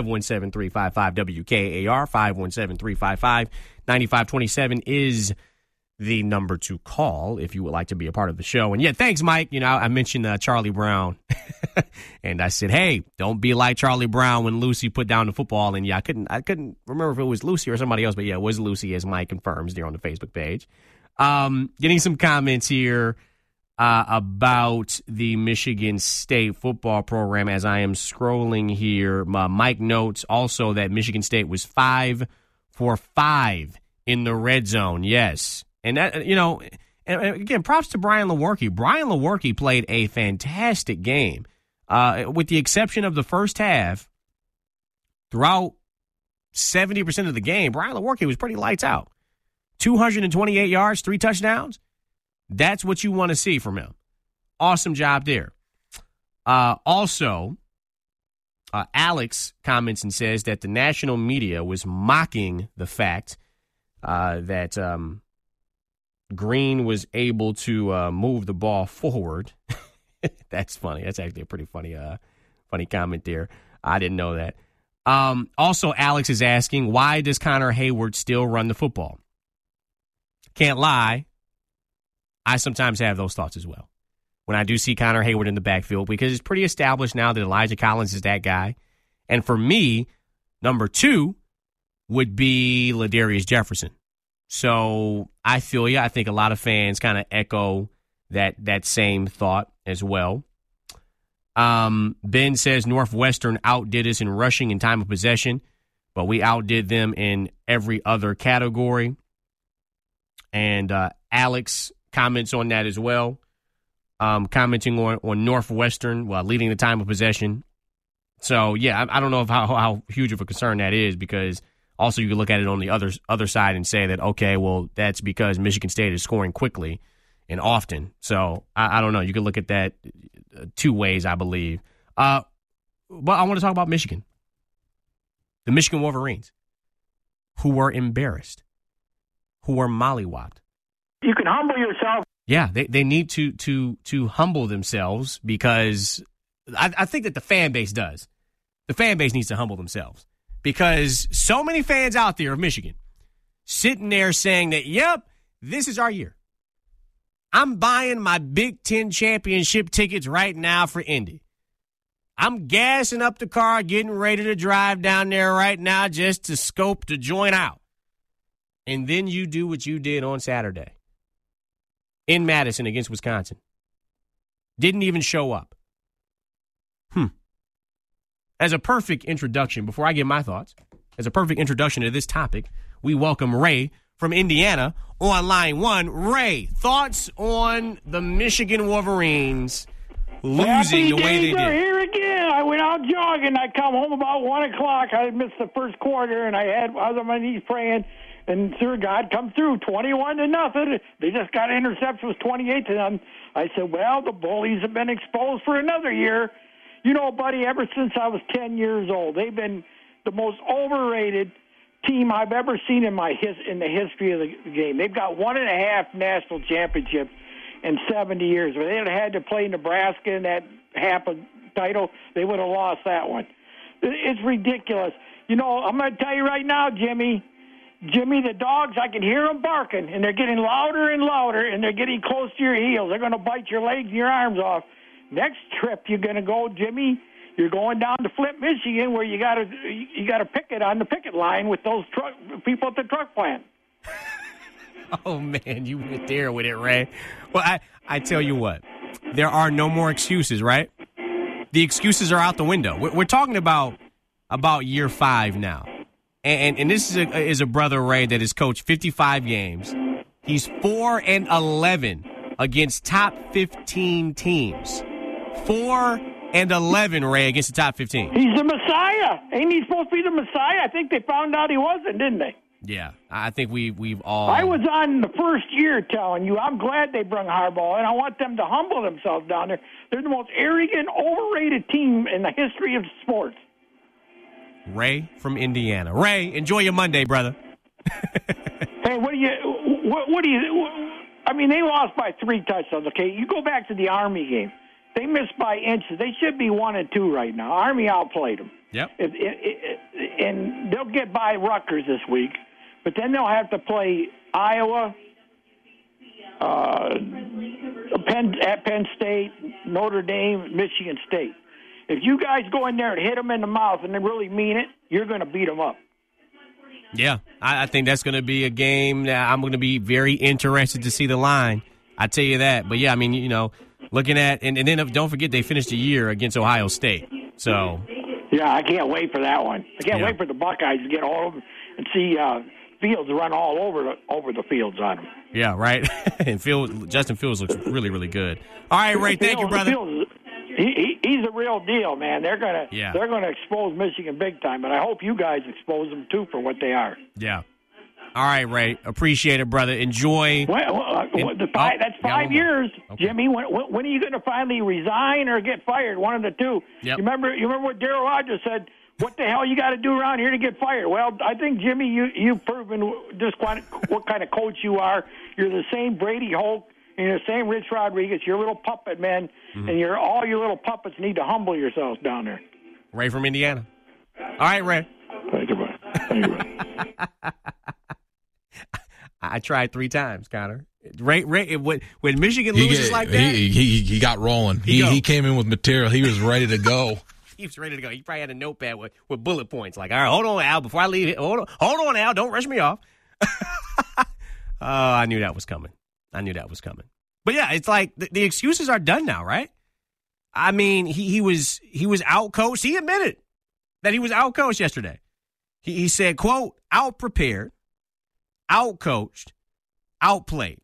517-355-WKAR, 517-355-9527 is the number to call if you would like to be a part of the show. And yeah, thanks, Mike. I mentioned Charlie Brown, and I said, hey, don't be like Charlie Brown when Lucy put down the football. And yeah, I couldn't remember if it was Lucy or somebody else, but yeah, it was Lucy, as Mike confirms there on the Facebook page. Getting some comments here about the Michigan State football program as I am scrolling here. Mike notes also that Michigan State was 5 for 5 in the red zone. Yes. And that, and again, props to Brian Lewerke. Brian Lewerke played a fantastic game. With the exception of the first half, throughout 70% of the game, Brian Lewerke was pretty lights out. 228 yards, 3 touchdowns. That's what you want to see from him. Awesome job there. Also, Alex comments and says that the national media was mocking the fact that Green was able to move the ball forward. That's funny. That's actually a pretty funny comment there. I didn't know that. Also, Alex is asking, why does Connor Hayward still run the football? Can't lie. I sometimes have those thoughts as well when I do see Connor Hayward in the backfield, because it's pretty established now that Elijah Collins is that guy. And for me, number 2 would be Ladarius Jefferson. So I feel you. I think a lot of fans kind of echo that same thought as well. Ben says Northwestern outdid us in rushing and time of possession, but we outdid them in every other category. And Alex comments on that as well, commenting on Northwestern while leading the time of possession. So, yeah, I don't know how huge of a concern that is, because Also, you could look at it on the other side and say that, okay, well, that's because Michigan State is scoring quickly and often. So I don't know. You could look at that two ways, I believe. But I want to talk about Michigan. The Michigan Wolverines, who were embarrassed, who were mollywopped. You can humble yourself. Yeah, they need to humble themselves because I think that the fan base does. The fan base needs to humble themselves because so many fans out there of Michigan sitting there saying that, yep, this is our year. I'm buying my Big Ten championship tickets right now for Indy. I'm gassing up the car, getting ready to drive down there right now just to scope to join out. And then you do what you did on Saturday in Madison against Wisconsin. Didn't even show up. As a perfect introduction, before I give my thoughts, as a perfect introduction to this topic, we welcome Ray from Indiana on line one. Ray, thoughts on the Michigan Wolverines losing the way they did? Here again. I went out jogging. I come home about 1 o'clock. I missed the first quarter, and I was on my knees praying. And sir, God come through 21-0. They just got an interception. It was 28-0. I said, well, the bullies have been exposed for another year. You know, buddy, ever since I was 10 years old, they've been the most overrated team I've ever seen in the history of the game. They've got 1.5 national championships in 70 years. If they had to play Nebraska in that half a title, they would have lost that one. It's ridiculous. You know, I'm going to tell you right now, Jimmy, the dogs, I can hear them barking, and they're getting louder and louder, and they're getting close to your heels. They're going to bite your legs and your arms off. Next trip you're going to go, Jimmy, you're going down to Flint, Michigan, where you got to picket on the picket line with those people at the truck plant. Oh, man, you went there with it, Ray. Well, I tell you what, there are no more excuses, right? The excuses are out the window. We're talking about year 5 now. And this is a brother, Ray, that has coached 55 games. He's 4-11 against top 15 teams. 4-11, Ray, against the top 15. He's the Messiah. Ain't he supposed to be the Messiah? I think they found out he wasn't, didn't they? Yeah, I think we've all... I was on the first year telling you, I'm glad they brought Harbaugh, and I want them to humble themselves down there. They're the most arrogant, overrated team in the history of sports. Ray from Indiana. Ray, enjoy your Monday, brother. Hey, what do you... I mean, they lost by 3 touchdowns, okay? You go back to the Army game. They missed by inches. They should be 1-2 right now. Army outplayed them. Yep. And they'll get by Rutgers this week, but then they'll have to play Iowa, at Penn State, Notre Dame, Michigan State. If you guys go in there and hit them in the mouth and they really mean it, you're going to beat them up. Yeah, I think that's going to be a game that I'm going to be very interested to see the line. I tell you that. But, yeah, I mean, you know, looking at – and then don't forget they finished the year against Ohio State. So – yeah, I can't wait for that one. I can't wait for the Buckeyes to get all of them and see Fields run all over the fields on them. Yeah, right. And Justin Fields looks really, really good. All right, Ray, thank you, brother. He's a real deal, man. They're gonna expose Michigan big time, but I hope you guys expose them too for what they are. Yeah. All right, Ray. Appreciate it, brother. Enjoy. That's 5 years, okay. Jimmy. When are you going to finally resign or get fired? One of the two. Yep. You remember what Darryl Rogers said? What the hell you got to do around here to get fired? Well, I think, Jimmy, you've proven just what kind of coach you are. You're the same Brady Hoke and you're the same Rich Rodriguez. You're little puppet men, and all your little puppets need to humble yourselves down there. Ray from Indiana. All right, Ray. Thank you, Ray. I tried 3 times, Connor. Ray, when Michigan loses like that, he got rolling. He came in with material. He was ready to go. He was ready to go. He probably had a notepad with bullet points. Like, all right, hold on, Al, before I leave. Hold on, Al. Don't rush me off. I knew that was coming. But yeah, it's like the excuses are done now, right? I mean, he was outcoached. He admitted that he was outcoached yesterday. He said, quote, out-prepared, out-coached, outplayed.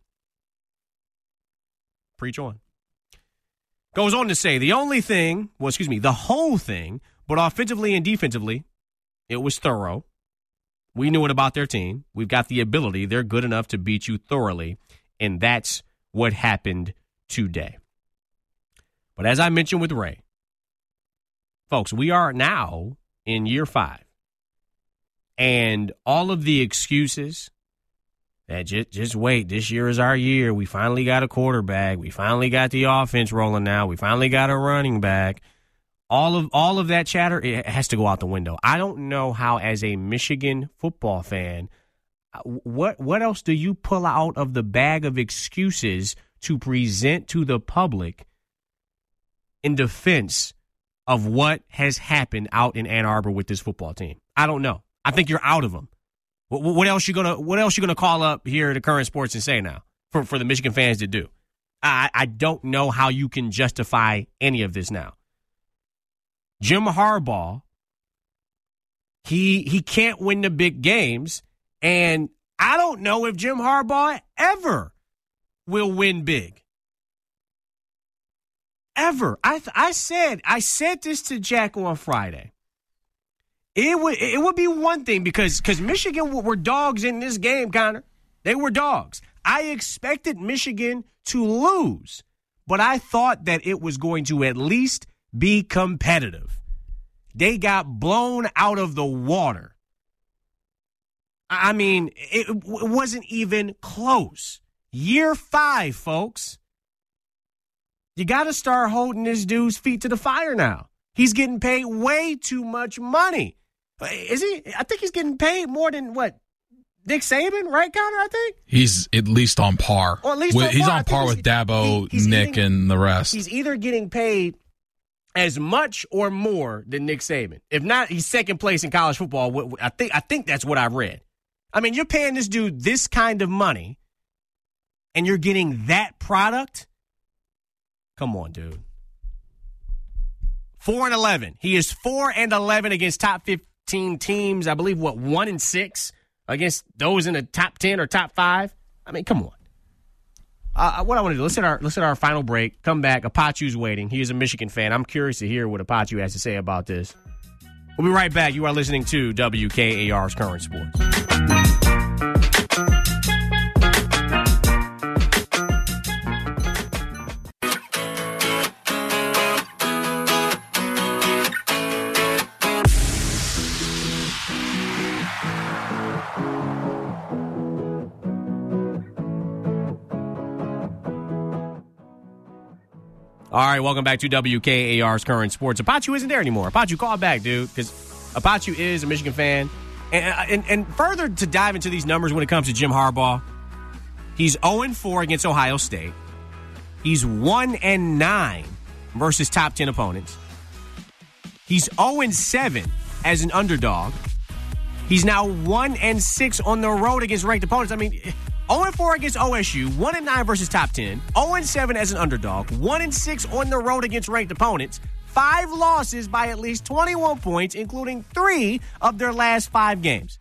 Preach on. Goes on to say the whole thing, but offensively and defensively, it was thorough. We knew it about their team. We've got the ability. They're good enough to beat you thoroughly. And that's what happened today. But as I mentioned with Ray, folks, we are now in year 5. And all of the excuses that just wait, this year is our year. We finally got a quarterback. We finally got the offense rolling now. We finally got a running back. All of that chatter, it has to go out the window. I don't know how, as a Michigan football fan, what else do you pull out of the bag of excuses to present to the public in defense of what has happened out in Ann Arbor with this football team? I don't know. I think you're out of them. What else you gonna call up here at the Current Sports and say now for the Michigan fans to do? I don't know how you can justify any of this now. Jim Harbaugh, he can't win the big games, and I don't know if Jim Harbaugh ever will win big. Ever. I said this to Jack on Friday. It would be one thing because Michigan were dogs in this game, Connor. They were dogs. I expected Michigan to lose, but I thought that it was going to at least be competitive. They got blown out of the water. I mean, it wasn't even close. Year 5, folks. You got to start holding this dude's feet to the fire now. He's getting paid way too much money. Is he? I think he's getting paid more than what? Nick Saban, right, Connor? I think he's at least on par. Or at least he's on par with Dabo, Nick, and the rest. He's either getting paid as much or more than Nick Saban. If not, he's second place in college football. I think that's what I've read. I mean, you're paying this dude this kind of money, and you're getting that product. Come on, dude. 4-11. He is 4-11 against top 15 teams. I believe, 1-6 against those in the top 10 or top 5. I mean, come on. What I want to do, let's hit our final break. Come back. Apachu's waiting. He is a Michigan fan. I'm curious to hear what Apachu has to say about this. We'll be right back. You are listening to WKAR's Current Sports. All right, welcome back to WKAR's Current Sports. Apachu isn't there anymore. Apachu, call back, dude, because Apachu is a Michigan fan. And further to dive into these numbers when it comes to Jim Harbaugh, he's 0-4 against Ohio State. He's 1-9 versus top 10 opponents. He's 0-7 as an underdog. He's now 1-6 on the road against ranked opponents. I mean, 0-4 against OSU, 1-9 versus top 10, 0-7 as an underdog, 1-6 on the road against ranked opponents, 5 losses by at least 21 points, including 3 of their last 5 games.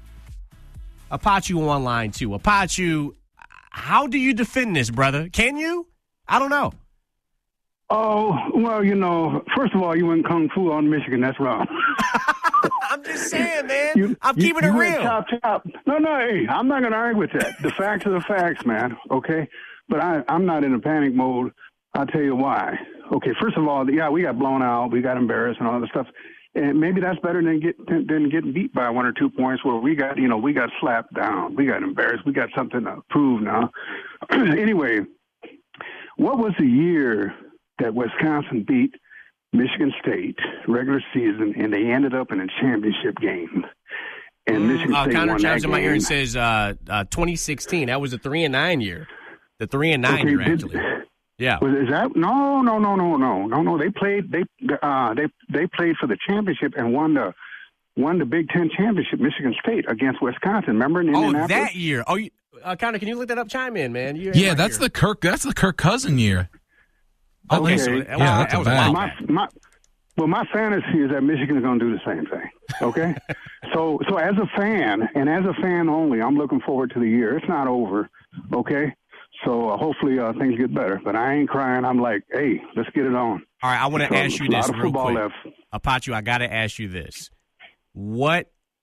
Apachu on line 2. Apachu, how do you defend this, brother? Can you? I don't know. Oh, well, first of all, you went kung fu on Michigan. That's wrong. I'm just saying, man. I'm keeping it real. Top. No, hey, I'm not going to argue with that. The facts are the facts, man, okay? But I'm not in a panic mode. I'll tell you why. Okay, first of all, yeah, we got blown out. We got embarrassed and all that stuff. And maybe that's better than getting beat by 1 or 2 points where we got slapped down. We got embarrassed. We got something to prove now. Anyway, what was the year that Wisconsin beat Michigan State regular season, and they ended up in a championship game? And Michigan State Connor won chimes that in my game. ear and says 2016. That was the 3-9 year. The 3-9 year, actually. Yeah. Is that no? They played. They played for the championship and won the Big Ten championship. Michigan State against Wisconsin. Remember in Indianapolis? That year. Oh, Connor, can you look that up? Chime in, man. Yeah, that's the Kirk Cousin year. Okay. So that's a bad. My fantasy is that Michigan is going to do the same thing. Okay, so as a fan and as a fan only, I'm looking forward to the year. It's not over. Okay, so hopefully things get better. But I ain't crying. I'm like, hey, let's get it on. All right, I want to ask you this real quick. Apachu, I got to ask you this: what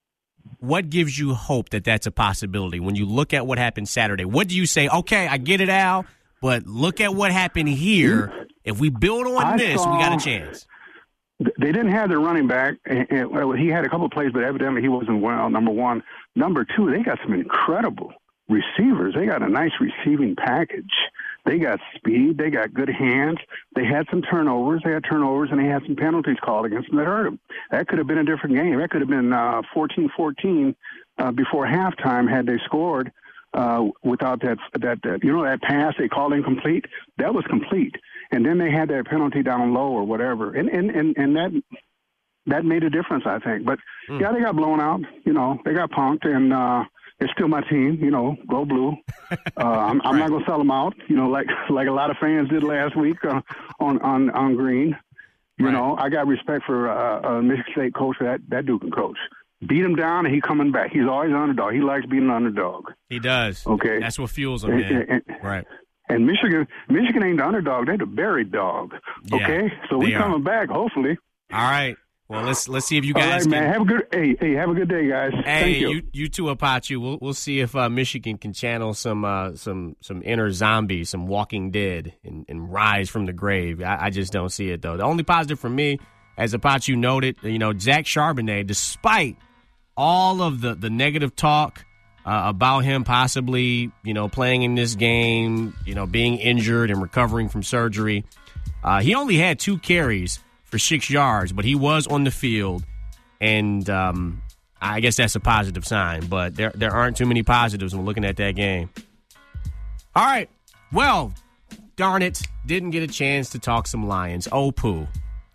what gives you hope that that's a possibility? When you look at what happened Saturday, what do you say, okay, I get it, Al, but look at what happened here. If we build on we got a chance. They didn't have their running back. He had a couple of plays, but evidently he wasn't well, number one. Number two, they got some incredible receivers. They got a nice receiving package. They got speed. They got good hands. They had some turnovers. And they had some penalties called against them that hurt them. That could have been a different game. That could have been 14-14 before halftime had they scored without that pass they called incomplete. That was complete. And then they had that penalty down low or whatever. And that made a difference, I think. But, yeah, they got blown out. They got punked, and it's still my team, go blue. I'm not going to sell them out, like a lot of fans did last week on green. I got respect for Michigan State coach. That dude can coach. Beat him down, and he coming back. He's always an underdog. He likes being an underdog. He does. Okay. That's what fuels him, man. Right. And Michigan ain't the underdog. They're the buried dog. Okay? Yeah, so we're coming back, hopefully. All right. Well, let's see if you guys all right, man. Have a good day, guys. Hey, Thank you too, Apache. We'll see if Michigan can channel some inner zombies, some Walking Dead, and rise from the grave. I just don't see it though. The only positive for me, as Apache noted, Zach Charbonnet, despite all of the negative talk about him possibly playing in this game, being injured and recovering from surgery, he only had 2 carries for 6 yards, but he was on the field, and I guess that's a positive sign. But there aren't too many positives when looking at that game. All right, well, darn it, didn't get a chance to talk some Lions. Oh, poo.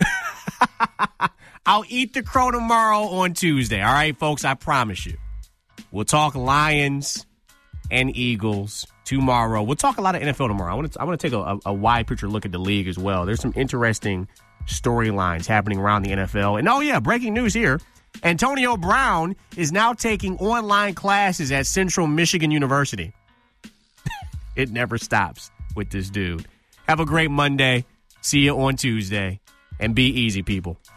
I'll eat the crow tomorrow on Tuesday. All right, folks, I promise you. We'll talk Lions and Eagles tomorrow. We'll talk a lot of NFL tomorrow. I want to take a wide picture look at the league as well. There's some interesting storylines happening around the NFL. And breaking news here. Antonio Brown is now taking online classes at Central Michigan University. It never stops with this dude. Have a great Monday. See you on Tuesday. And be easy, people.